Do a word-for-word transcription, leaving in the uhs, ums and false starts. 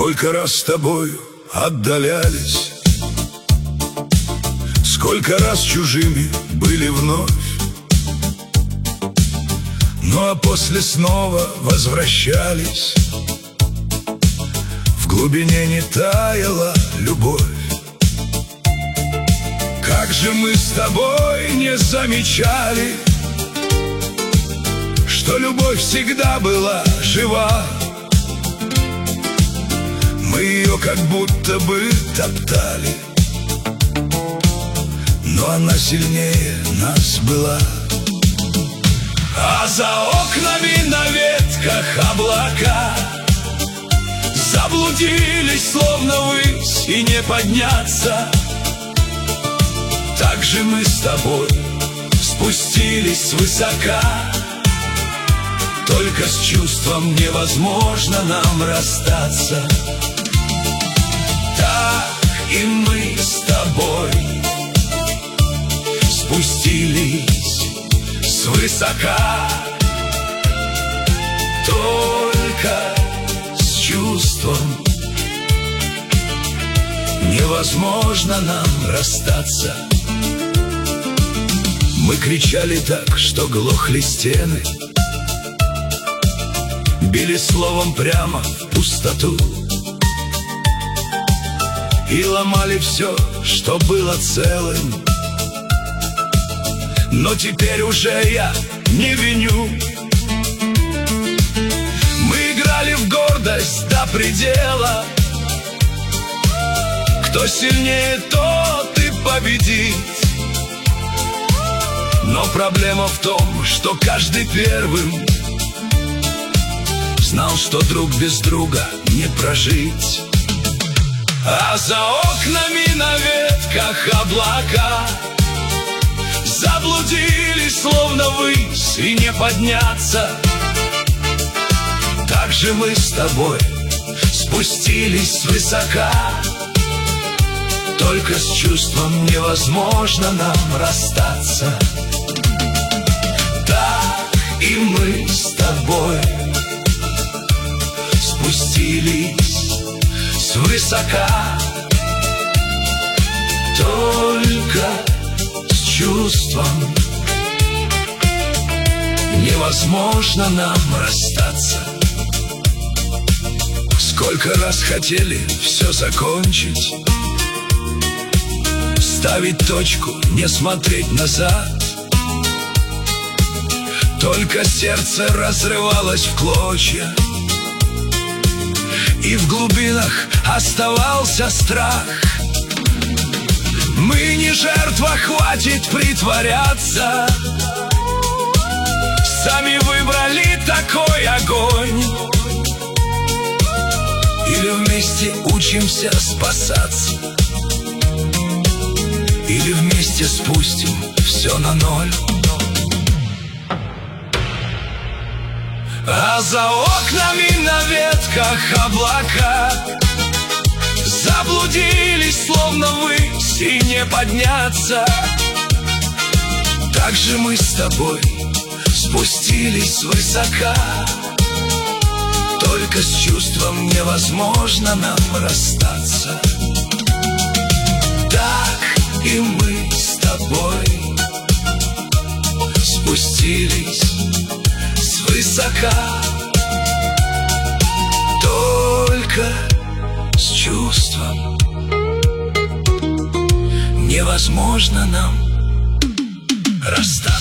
Сколько раз с тобою отдалялись, сколько раз чужими были вновь, ну а после снова возвращались. В глубине не таяла любовь. Как же мы с тобой не замечали, что любовь всегда была жива. Мы ее как будто бы топтали, но она сильнее нас была. А за окнами на ветках облака заблудились, словно ввысь, и не подняться. Так же мы с тобой спустились свысока, только с чувством невозможно нам расстаться. Так и мы с тобой спустились свысока, только с чувством невозможно нам расстаться. Мы кричали так, что глохли стены, били словом прямо в пустоту и ломали все, что было целым. Но теперь уже я не виню. Мы играли в гордость до предела. Кто сильнее, тот и победит. Но проблема в том, что каждый первым знал, что друг без друга не прожить. А за окнами на ветках облака заблудились, словно ввысь, и не подняться. Так же мы с тобой спустились свысока, только с чувством невозможно нам расстаться. Так и мы с тобой спустились свысока, только с чувством невозможно нам расстаться. Сколько раз хотели все закончить, ставить точку, не смотреть назад, только сердце разрывалось в клочья, и в глубинах оставался страх. Мы не жертва, хватит притворяться. Сами выбрали такой огонь. Или вместе учимся спасаться, или вместе спустим все на ноль. А за окнами на ветках облака заблудились, словно ввысь, и не подняться. Так же мы с тобой спустились свысока, только с чувством невозможно нам расстаться. Так и мы с тобой спустились свысока, только с чувством невозможно нам расстаться.